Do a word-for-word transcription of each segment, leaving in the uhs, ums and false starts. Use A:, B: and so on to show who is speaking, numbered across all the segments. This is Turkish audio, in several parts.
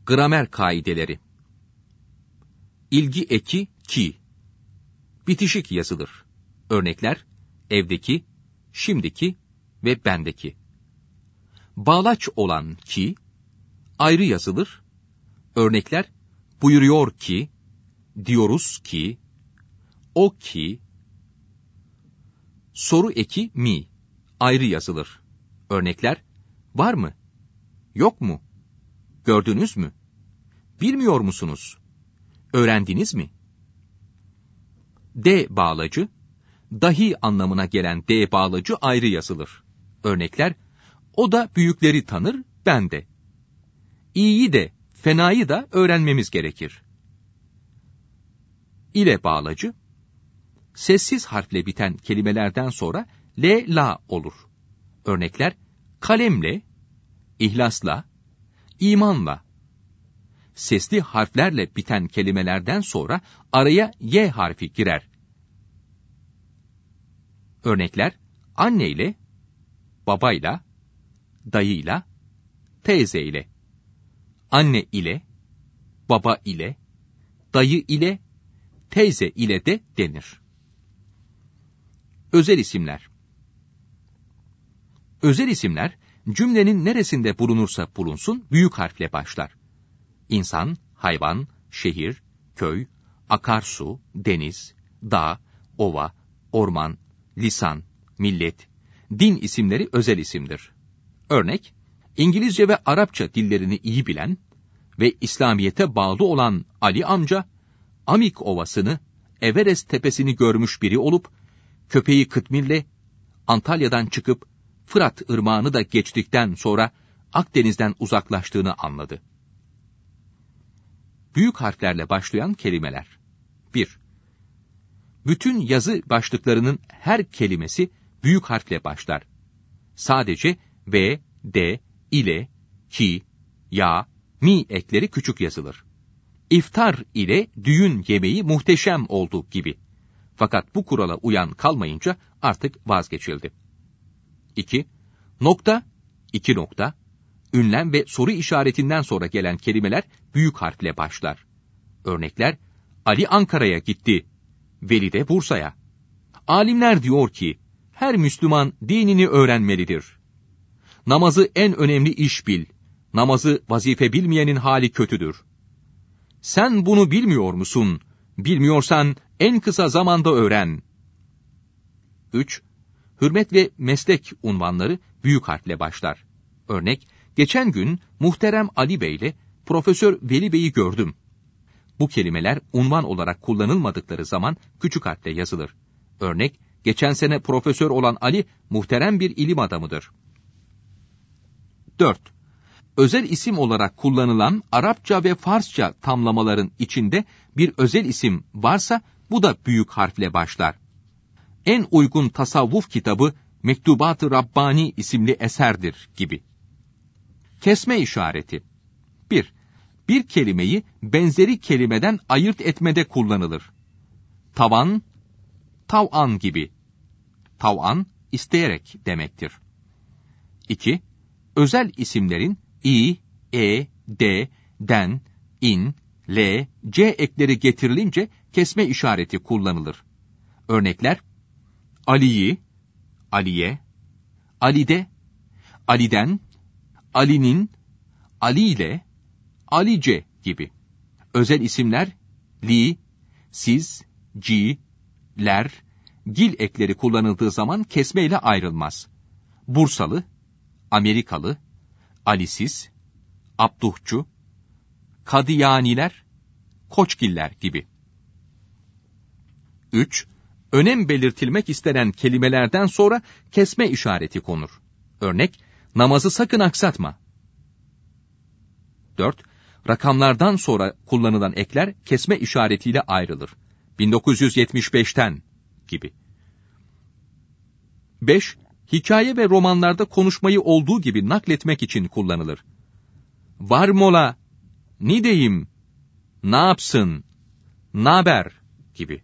A: Gramer kaideleri. İlgi eki ki. Bitişik yazılır. Örnekler: evdeki, şimdiki ve bendeki. Bağlaç olan ki ayrı yazılır. Örnekler: buyuruyor ki, diyoruz ki, o ki. Soru eki mi ayrı yazılır. Örnekler: var mı? Yok mu? Gördünüz mü? Bilmiyor musunuz? Öğrendiniz mi? D bağlacı, dahi anlamına gelen D bağlacı ayrı yazılır. Örnekler: o da büyükleri tanır, ben de. İyiyi de, fenayı da öğrenmemiz gerekir. İle bağlacı, sessiz harfle biten kelimelerden sonra L, la olur. Örnekler: kalemle, ihlasla, imanla. Sesli harflerle biten kelimelerden sonra araya Y harfi girer. Örnekler: anneyle, babayla, dayıyla, teyzeyle. Anne ile, baba ile, dayı ile, teyze ile de denir. Özel isimler. Özel isimler, cümlenin neresinde bulunursa bulunsun büyük harfle başlar. İnsan, hayvan, şehir, köy, akarsu, deniz, dağ, ova, orman, lisan, millet, din isimleri özel isimdir. Örnek: İngilizce ve Arapça dillerini iyi bilen ve İslamiyet'e bağlı olan Ali amca, Amik Ovası'nı, Everest tepesini görmüş biri olup, köpeği Kıtmir'le Antalya'dan çıkıp Fırat Irmağı'nı da geçtikten sonra Akdeniz'den uzaklaştığını anladı. Büyük harflerle başlayan kelimeler. bir. Bütün yazı başlıklarının her kelimesi büyük harfle başlar. Sadece ve, de, ile, ki, ya, mi ekleri küçük yazılır. İftar ile düğün yemeği muhteşem oldu gibi. Fakat bu kurala uyan kalmayınca artık vazgeçildi. iki. Nokta, iki nokta, ünlem ve soru işaretinden sonra gelen kelimeler büyük harfle başlar. Örnekler: Ali Ankara'ya gitti, Veli de Bursa'ya. Alimler diyor ki, her Müslüman dinini öğrenmelidir. Namazı en önemli iş bil, namazı vazife bilmeyenin hali kötüdür. Sen bunu bilmiyor musun? Bilmiyorsan en kısa zamanda öğren. üç. Hürmet ve meslek unvanları büyük harfle başlar. Örnek: geçen gün Muhterem Ali Bey ile Profesör Veli Bey'i gördüm. Bu kelimeler unvan olarak kullanılmadıkları zaman küçük harfle yazılır. Örnek: geçen sene profesör olan Ali muhterem bir ilim adamıdır. dört. Özel isim olarak kullanılan Arapça ve Farsça tamlamaların içinde bir özel isim varsa bu da büyük harfle başlar. En uygun tasavvuf kitabı Mektubat-ı Rabbani isimli eserdir gibi. Kesme işareti. bir. Bir kelimeyi benzeri kelimeden ayırt etmede kullanılır. Tavan, tav'an gibi. Tav'an, isteyerek demektir. iki. Özel isimlerin i, e, d, den, in, l, c ekleri getirilince kesme işareti kullanılır. Örnekler: Ali'yi, Aliye, Ali'de, Ali'den, Ali'nin, Ali ile, Alice gibi. Özel isimler li, siz, ci, ler, gil ekleri kullanıldığı zaman kesme ile ayrılmaz. Bursalı, Amerikalı, Alisiz, Abduhçu, Kadıyaniler, Koçgiller gibi. üç. Önem belirtilmek istenen kelimelerden sonra kesme işareti konur. Örnek: namazı sakın aksatma. dört. Rakamlardan sonra kullanılan ekler kesme işaretiyle ayrılır. bin dokuz yüz yetmiş beşten gibi. beş. Hikaye ve romanlarda konuşmayı olduğu gibi nakletmek için kullanılır. Var mola, ni deyim, ne yapsın, naber gibi.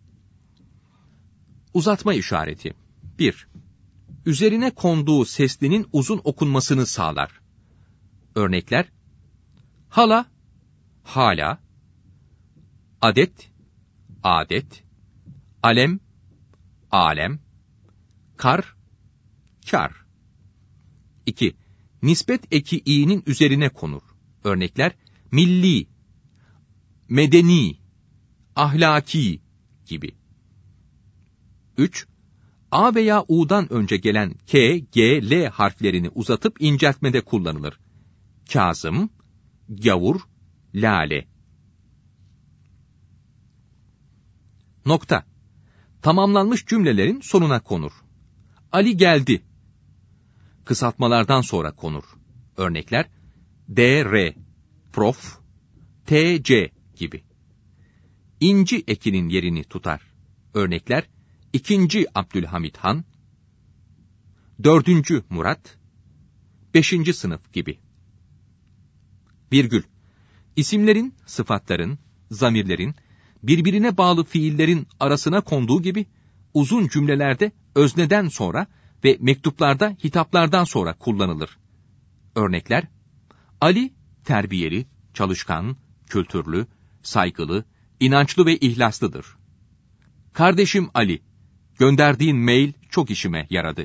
A: Uzatma işareti. bir. Üzerine konduğu seslinin uzun okunmasını sağlar. Örnekler: Hala, hala, adet, adet, alem, alem, kar, kar. iki. Nispet eki i'nin üzerine konur. Örnekler, milli, medeni, ahlaki gibi. üç. A veya U'dan önce gelen K, G, L harflerini uzatıp inceltmede kullanılır. Kazım, gavur, lale. Nokta. Tamamlanmış cümlelerin sonuna konur. Ali geldi. Kısaltmalardan sonra konur. Örnekler, D R, prof, T C gibi. İnci ekinin yerini tutar. Örnekler, İkinci Abdülhamit Han, Dördüncü Murat, Beşinci sınıf gibi. Virgül. İsimlerin, sıfatların, zamirlerin, birbirine bağlı fiillerin arasına konduğu gibi, uzun cümlelerde özneden sonra ve mektuplarda hitaplardan sonra kullanılır. Örnekler, Ali, terbiyeli, çalışkan, kültürlü, saygılı, inançlı ve ihlaslıdır. Kardeşim Ali, gönderdiğin mail çok işime yaradı.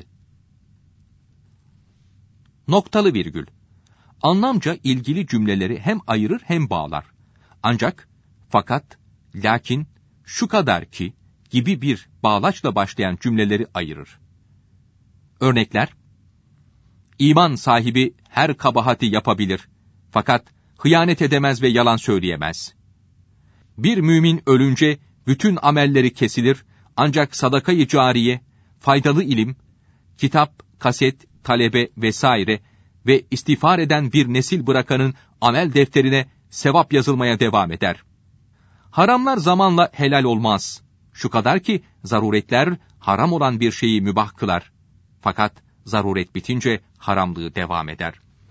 A: Noktalı virgül. Anlamca ilgili cümleleri hem ayırır hem bağlar. Ancak, fakat, lakin, şu kadar ki gibi bir bağlaçla başlayan cümleleri ayırır. Örnekler, İman sahibi her kabahati yapabilir, fakat hıyanet edemez ve yalan söyleyemez. Bir mümin ölünce bütün amelleri kesilir, ancak sadaka-i cariye, faydalı ilim, kitap, kaset, talebe vesaire ve istiğfar eden bir nesil bırakanın amel defterine sevap yazılmaya devam eder. Haramlar zamanla helal olmaz. Şu kadar ki zaruretler haram olan bir şeyi mübah kılar. Fakat zaruret bitince haramlığı devam eder.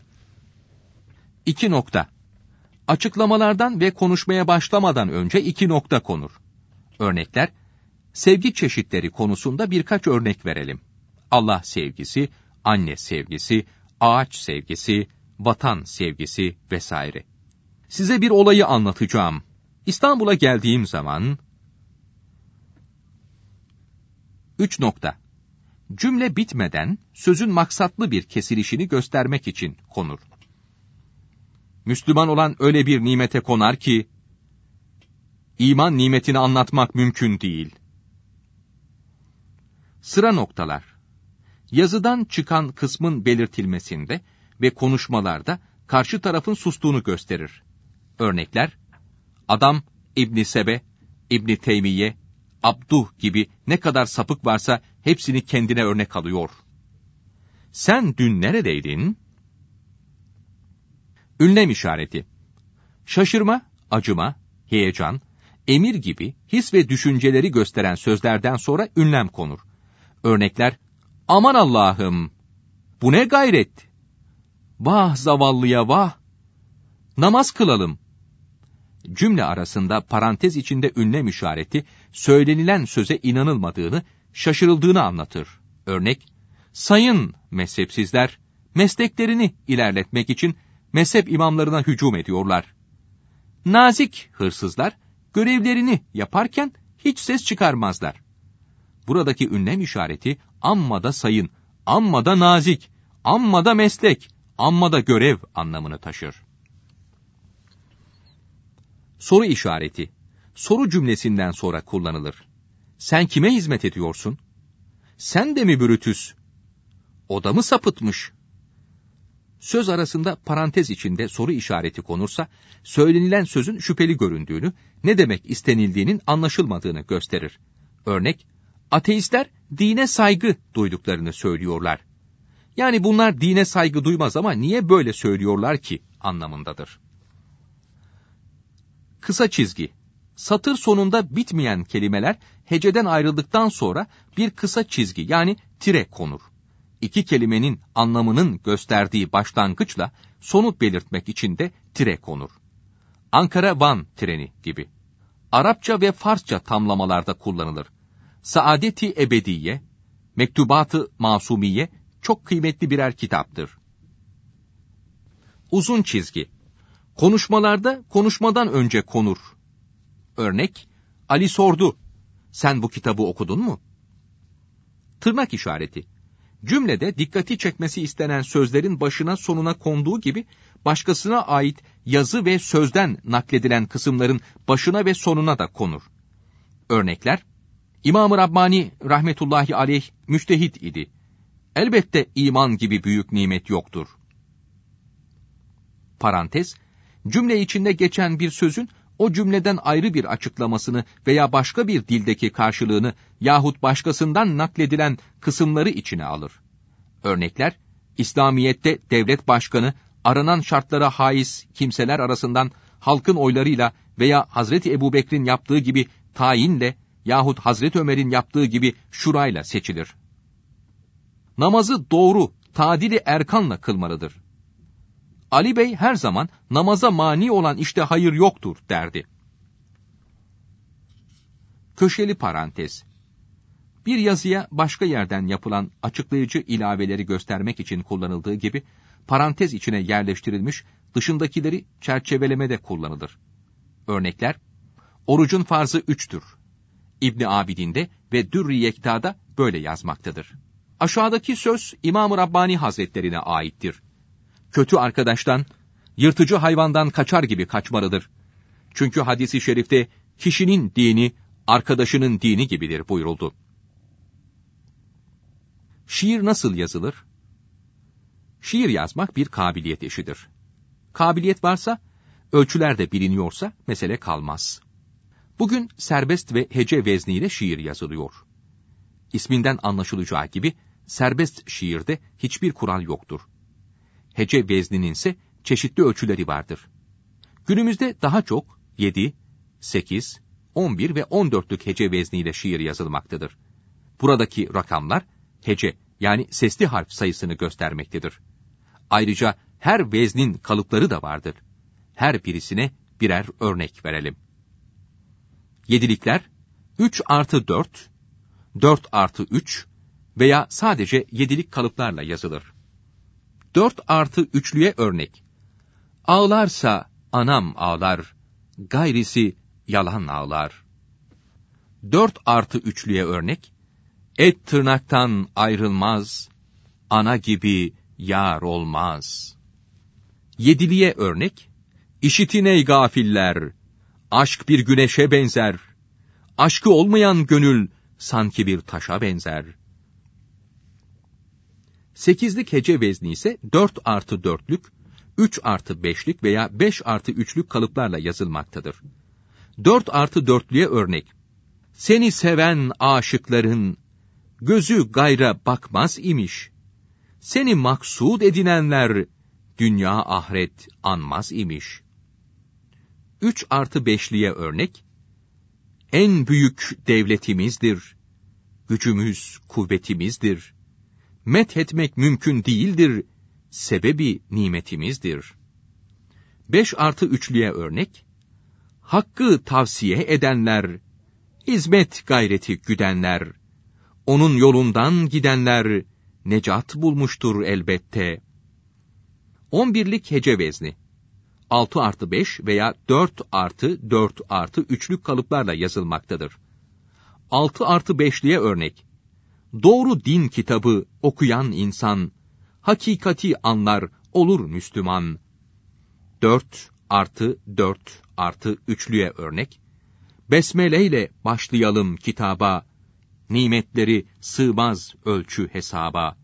A: İki nokta. Açıklamalardan ve konuşmaya başlamadan önce iki nokta konur. Örnekler, sevgi çeşitleri konusunda birkaç örnek verelim. Allah sevgisi, anne sevgisi, ağaç sevgisi, vatan sevgisi vesaire. Size bir olayı anlatacağım. İstanbul'a geldiğim zaman... Üç nokta. Cümle bitmeden sözün maksatlı bir kesilişini göstermek için konur. Müslüman olan öyle bir nimete konar ki, iman nimetini anlatmak mümkün değil. Sıra noktalar. Yazıdan çıkan kısmın belirtilmesinde ve konuşmalarda karşı tarafın sustuğunu gösterir. Örnekler, adam İbn Sebe, İbn Teymiye, Abduh gibi ne kadar sapık varsa hepsini kendine örnek alıyor. Sen dün neredeydin? Ünlem işareti. Şaşırma, acıma, heyecan, emir gibi his ve düşünceleri gösteren sözlerden sonra ünlem konur. Örnekler, aman Allah'ım, bu ne gayret? Vah zavallıya vah! Namaz kılalım. Cümle arasında parantez içinde ünlem işareti, söylenilen söze inanılmadığını, şaşırıldığını anlatır. Örnek, sayın mezhepsizler, mesleklerini ilerletmek için mezhep imamlarına hücum ediyorlar. Nazik hırsızlar, görevlerini yaparken hiç ses çıkarmazlar. Buradaki ünlem işareti, amma da sayın, amma da nazik, amma da meslek, amma da görev anlamını taşır. Soru işareti, soru cümlesinden sonra kullanılır. Sen kime hizmet ediyorsun? Sen de mi Brutus? O da mı sapıtmış? Söz arasında parantez içinde soru işareti konursa, söylenilen sözün şüpheli göründüğünü, ne demek istenildiğinin anlaşılmadığını gösterir. Örnek, ateistler dine saygı duyduklarını söylüyorlar. Yani bunlar dine saygı duymaz ama niye böyle söylüyorlar ki anlamındadır. Kısa çizgi. Satır sonunda bitmeyen kelimeler heceden ayrıldıktan sonra bir kısa çizgi yani tire konur. İki kelimenin anlamının gösterdiği başlangıçla sonu belirtmek için de tire konur. Ankara-Van treni gibi. Arapça ve Farsça tamlamalarda kullanılır. Saadeti Ebediye, Mektubat-ı Masumiye çok kıymetli birer kitaptır. Uzun çizgi. Konuşmalarda konuşmadan önce konur. Örnek, Ali sordu, sen bu kitabı okudun mu? Tırnak işareti. Cümlede dikkati çekmesi istenen sözlerin başına sonuna konduğu gibi, başkasına ait yazı ve sözden nakledilen kısımların başına ve sonuna da konur. Örnekler, İmam-ı Rabbani rahmetullahi aleyh müçtehit idi. Elbette iman gibi büyük nimet yoktur. Parantez, cümle içinde geçen bir sözün o cümleden ayrı bir açıklamasını veya başka bir dildeki karşılığını yahut başkasından nakledilen kısımları içine alır. Örnekler, İslamiyet'te devlet başkanı aranan şartlara haiz kimseler arasından halkın oylarıyla veya Hazreti Ebubekir'in yaptığı gibi tayinle yahut Hazreti Ömer'in yaptığı gibi şurayla seçilir. Namazı doğru, tadili erkanla kılmalıdır. Ali Bey her zaman namaza mani olan işte hayır yoktur derdi. Köşeli parantez. Bir yazıya başka yerden yapılan açıklayıcı ilaveleri göstermek için kullanıldığı gibi, parantez içine yerleştirilmiş dışındakileri çerçevelemede kullanılır. Örnekler, orucun farzı üçtür. İbn-i Abidin'de ve Dürr-i Yekta'da böyle yazmaktadır. Aşağıdaki söz İmam-ı Rabbani Hazretlerine aittir. Kötü arkadaştan, yırtıcı hayvandan kaçar gibi kaçmalıdır. Çünkü hadis-i şerifte kişinin dini, arkadaşının dini gibidir buyuruldu. Şiir nasıl yazılır? Şiir yazmak bir kabiliyet işidir. Kabiliyet varsa, ölçüler de biliniyorsa mesele kalmaz. Bugün serbest ve hece vezniyle şiir yazılıyor. İsminden anlaşılacağı gibi, serbest şiirde hiçbir kural yoktur. Hece vezninin ise çeşitli ölçüleri vardır. Günümüzde daha çok yedi, sekiz, on bir ve on dörtlük hece vezniyle şiir yazılmaktadır. Buradaki rakamlar hece yani sesli harf sayısını göstermektedir. Ayrıca her veznin kalıpları da vardır. Her birisine birer örnek verelim. Yedilikler üç artı dört, dört artı üç veya sadece yedilik kalıplarla yazılır. dört artı üçlüye örnek. Ağlarsa anam ağlar, gayrisi yalan ağlar. dört artı üçlüye örnek. Et tırnaktan ayrılmaz, ana gibi yar olmaz. Yediliye örnek. İşitin ey gafiller, aşk bir güneşe benzer. Aşkı olmayan gönül sanki bir taşa benzer. Sekizlik hece vezni ise dört artı dörtlük, üç artı beşlik veya beş artı üçlük kalıplarla yazılmaktadır. dört artı dörtlüye örnek. Seni seven aşıkların gözü gayra bakmaz imiş. Seni maksud edinenler dünya ahiret anmaz imiş. üç artı beşliye örnek. En büyük devletimizdir. Gücümüz kuvvetimizdir. Methetmek mümkün değildir. Sebebi nimetimizdir. beş artı üçlüye örnek. Hakkı tavsiye edenler, hizmet gayreti güdenler, onun yolundan gidenler necat bulmuştur elbette. on birlik hece vezni. altı artı beş veya dört artı dört artı üçlük kalıplarla yazılmaktadır. altı artı beşliye örnek. Doğru din kitabı okuyan insan, hakikati anlar olur Müslüman. dört artı dört artı üçlüye örnek. Besmele ile başlayalım kitaba, nimetleri sığmaz ölçü hesaba.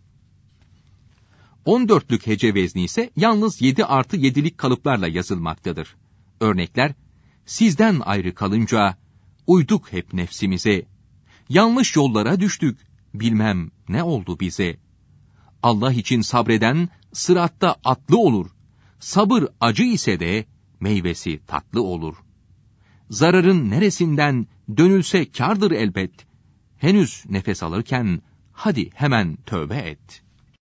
A: on dörtlük hece vezni ise yalnız yedi artı yedilik kalıplarla yazılmaktadır. Örnekler, sizden ayrı kalınca uyduk hep nefsimize, yanlış yollara düştük, bilmem ne oldu bize. Allah için sabreden sıratta atlı olur, sabır acı ise de meyvesi tatlı olur. Zararın neresinden dönülse kârdır elbet, henüz nefes alırken hadi hemen tövbe et.